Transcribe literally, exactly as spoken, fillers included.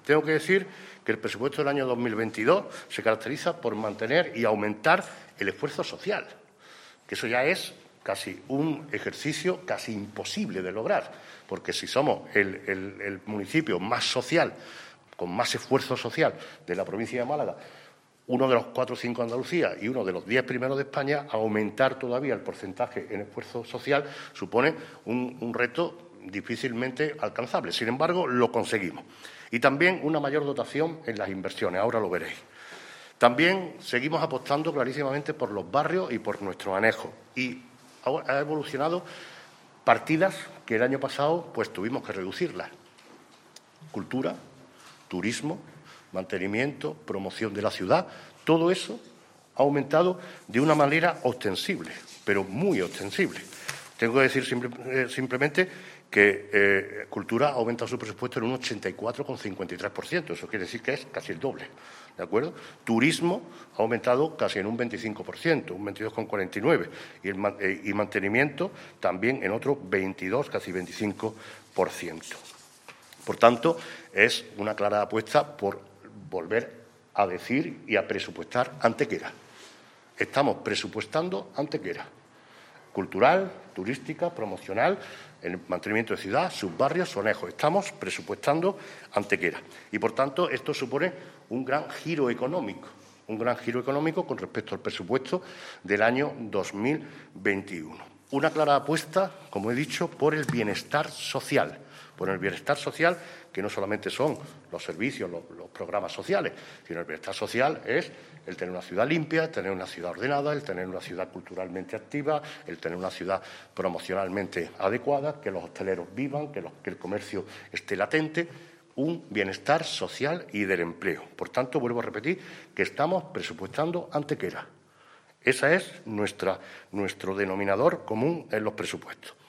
Tengo que decir que el presupuesto del año dos mil veintidós se caracteriza por mantener y aumentar el esfuerzo social, que eso ya es casi un ejercicio casi imposible de lograr, porque si somos el, el, el municipio más social, con más esfuerzo social de la provincia de Málaga, uno de los cuatro o cinco de Andalucía y uno de los diez primeros de España, aumentar todavía el porcentaje en esfuerzo social supone un, un reto difícilmente alcanzable. Sin embargo, lo conseguimos. Y también una mayor dotación en las inversiones, ahora lo veréis. También seguimos apostando clarísimamente por los barrios y por nuestro anejo. Y ha evolucionado partidas que el año pasado pues tuvimos que reducirlas. Cultura, turismo, mantenimiento, promoción de la ciudad, todo eso ha aumentado de una manera ostensible, pero muy ostensible. Tengo que decir simple, eh, simplemente que eh, Cultura ha aumentado su presupuesto en un ochenta y cuatro coma cincuenta y tres por ciento. Eso quiere decir que es casi el doble, ¿de acuerdo? Turismo ha aumentado casi en un veinticinco por ciento, un veintidós coma cuarenta y nueve por ciento. Y, el, eh, y mantenimiento también en otro veintidós, casi veinticinco por ciento. Por tanto, es una clara apuesta por volver a decir y a presupuestar Antequera. Estamos presupuestando Antequera. Cultural, turística, promocional, el mantenimiento de ciudad, sus barrios, sonejos. Estamos presupuestando Antequera. Y, por tanto, esto supone un gran giro económico, un gran giro económico con respecto al presupuesto del año dos mil veintiuno. Una clara apuesta, como he dicho, por el bienestar social, por el bienestar social que no solamente son los servicios, los, los programas sociales, sino el bienestar social es el tener una ciudad limpia, el tener una ciudad ordenada, el tener una ciudad culturalmente activa, el tener una ciudad promocionalmente adecuada, que los hosteleros vivan, que, los, que el comercio esté latente, un bienestar social y del empleo. Por tanto, vuelvo a repetir que estamos presupuestando Antequera. Ese es nuestra, nuestro denominador común en los presupuestos.